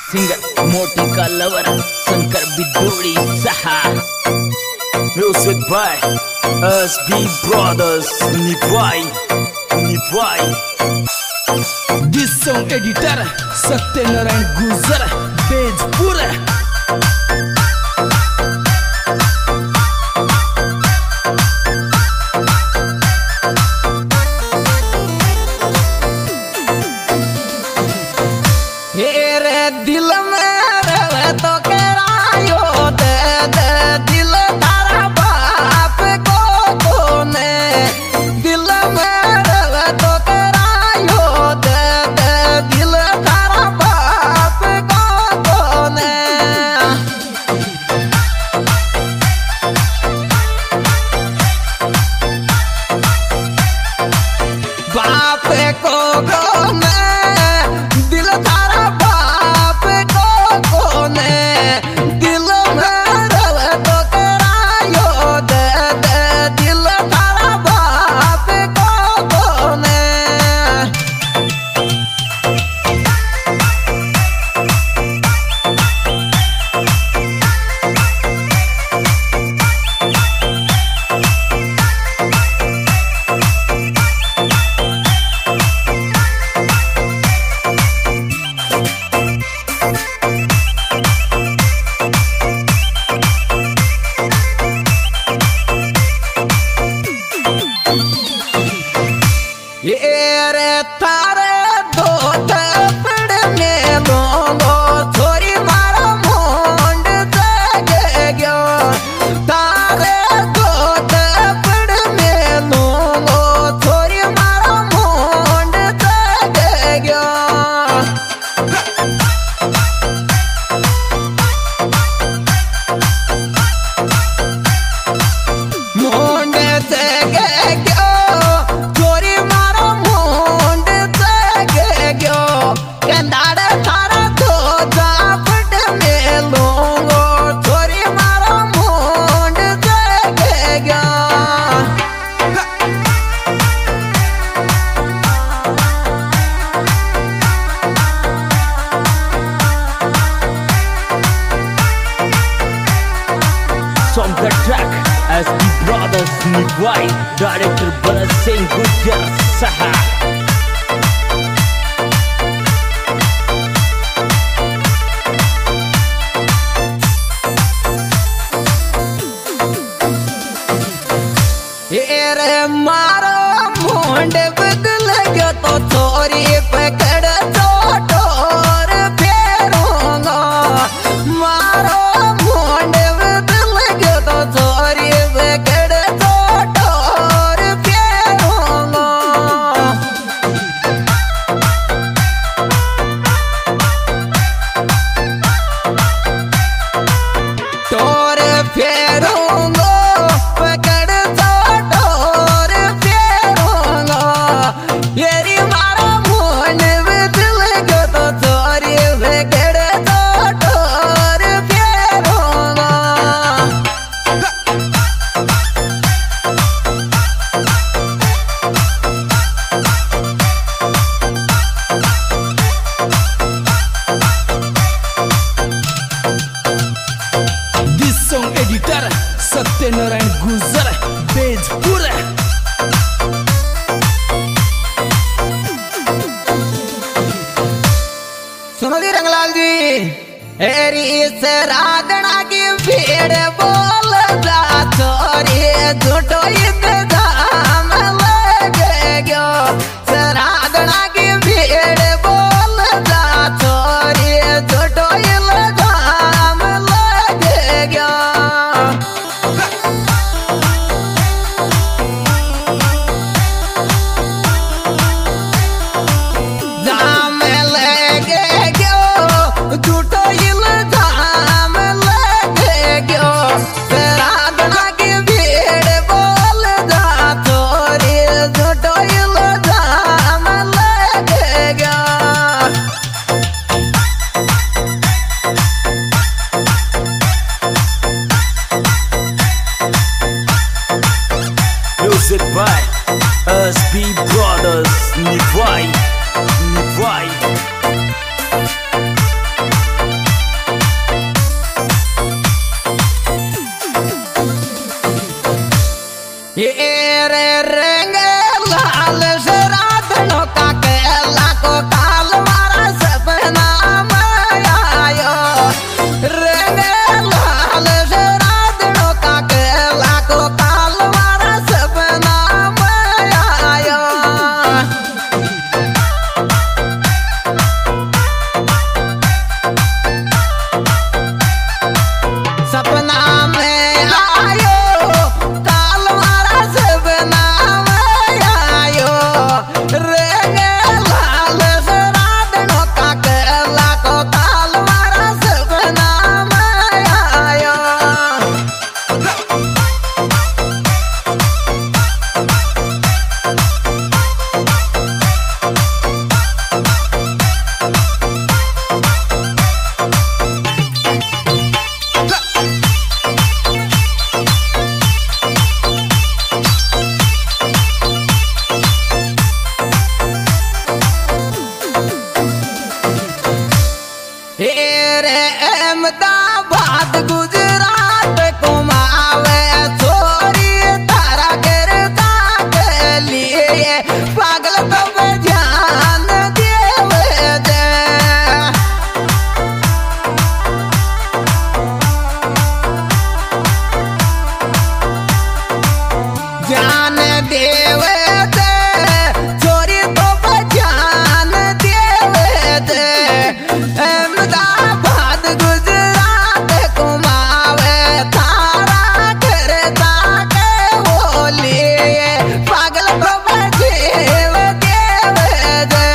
Singer मोटी का lover Shankar बिदोड़ी सहा। म्यूजिक बाय SB Brothers निभाई। This song editor Satyanarayan Gujar Tejpur. दिल में रहे तो करायो दे दे दिल तारा बाप को कोने। दिल में रहे तो करायो दे दे दिल तारा बाप को कोने। बाप को कोने दिल तारा दिल में रहे तो करायो दे दे दिल तारा बाप को कोने। ये रे तारे दो थप्पड़ में लोगो छोरी मारा मुंड जगे गयो। तारे दो थप्पड़ में लोगो छोरी मारा मुंड जगे गयो। मुंड जगे गयो From the track SB Brothers निभाई। डायरेक्टर भरत सिंह गुजर सहा। रे मारो मुंड बदल गयो तो छोरी पकड़ चोटोर फेरूंगा। मारो मुंड बदल गयो तो छोरी पकड़ चोटोर फेरूंगा। टोर फेरूंगा पकड़ चोटोर फेरूंगा। येरी मारा मुंड बदल गयो तो छोरी पकड़ चोटोर फेरूंगा। This song editor Satyanarayan Gujar Tejpur. सुनो जी रंगलाल जी। हेरी से राधना की भीड़ बोल जा छोरी झूठो इंतजाम लगे गयो। से राधना की भीड़ बोल जा छोरी झूठो इंतजाम लगे गयो। जाम लगे गयो झूठो इल्जाम लगे गयो। राधना की भीड़ बोल जा अहमदाबाद गुजरात कुमावे छोरी तारा करता के लिए पागल तो ध्यान देवे दे ध्यान देवे दे छोरी तो ध्यान देवे दे अहमदाबाद गुजरात कुमावे तारा करता के बोली पागल को जीव देवे दे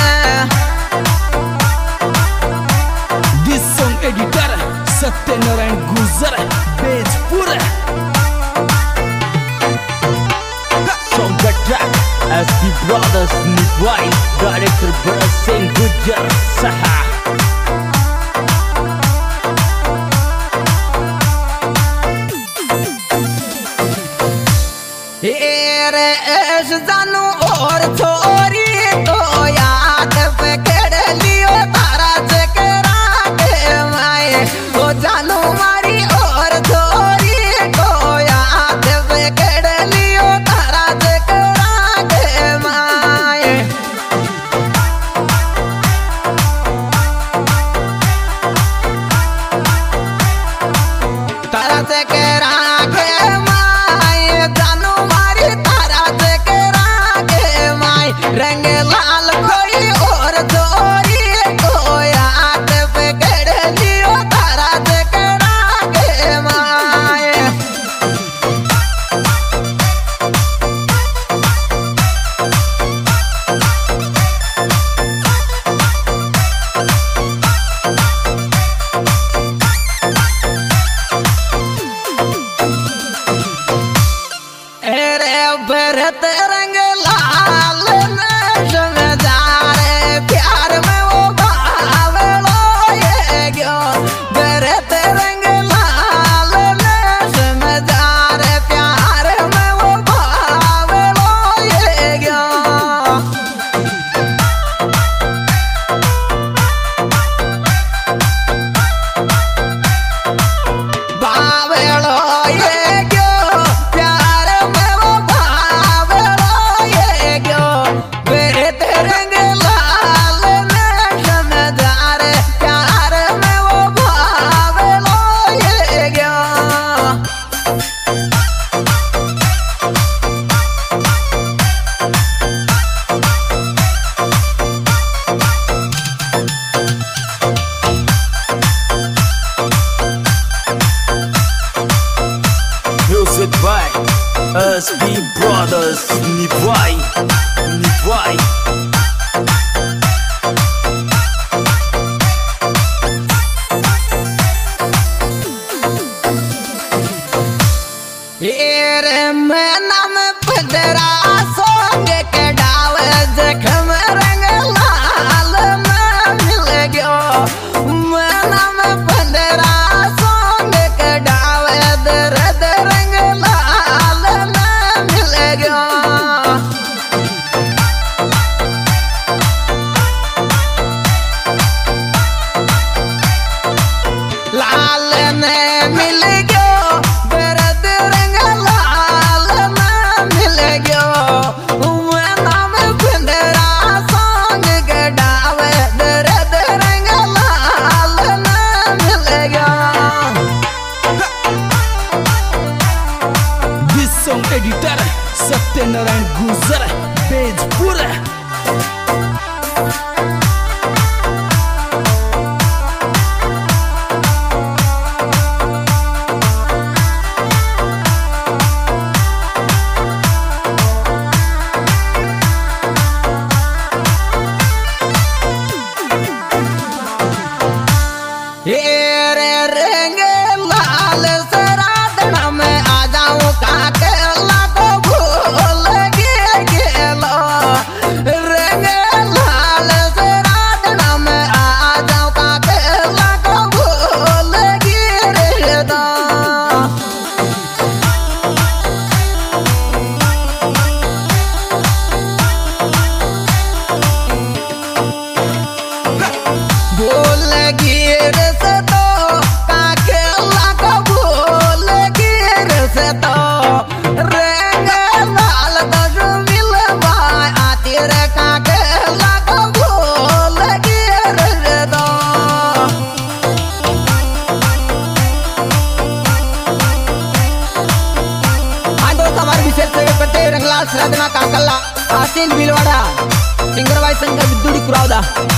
This song editor Satyanarayan Gujar Bejpur. Song the track SB Brothers Nivai, director Bharat Singh Gujar Saha. रे ऐश जानू और छोरी तो याद पकड़ लियो तारा चकरा के माए वो जानू मारी और छोरी को याद पकड़ लियो तारा चकरा के माए तारा चकरा के माए जानू मारी तारा चकरा के माए रंग वाला